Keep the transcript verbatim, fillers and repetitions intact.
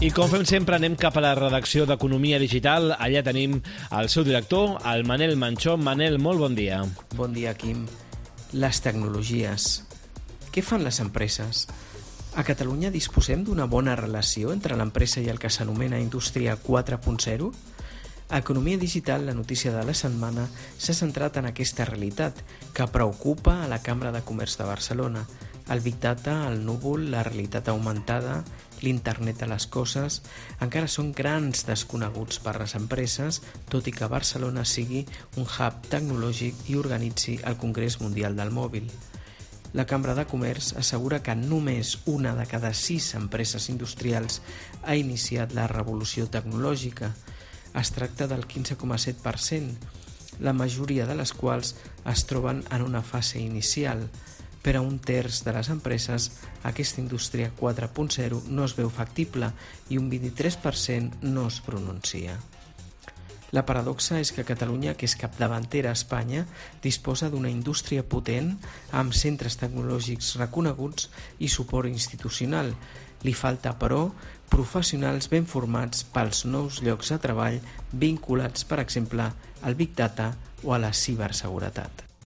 I com fem sempre, anem cap a la redacció d'Economia Digital. Allà tenim el seu director, el Manel Manchó. Manel, molt bon dia. Bon dia, Quim. Les tecnologies. Què fan les empreses? A Catalunya disposem d'una bona relació entre l'empresa i el que s'anomena Indústria quatre punt zero? A Economia Digital, la notícia de la setmana s'ha centrat en aquesta realitat que preocupa a la Cambra de Comerç de Barcelona. El Big Data, el núvol, la realitat augmentada, l'internet de les coses, encara són grans desconeguts per les empreses, tot i que Barcelona sigui un hub tecnològic i organitzi el Congrés Mundial del Mòbil. La Cambra de Comerç assegura que només una de cada sis empreses industrials ha iniciat la revolució tecnològica. Es tracta del quinze coma set per cent, la majoria de les quals es troben en una fase inicial. Per a un terç de les empreses, aquesta indústria quatre punt zero no es veu factible i un vint-i-tres per cent no es pronuncia. La paradoxa és que Catalunya, que és capdavantera a Espanya, disposa d'una indústria potent amb centres tecnològics reconeguts i suport institucional. Li falta, però, professionals ben formats pels nous llocs de treball vinculats, per exemple, al Big Data o a la ciberseguretat.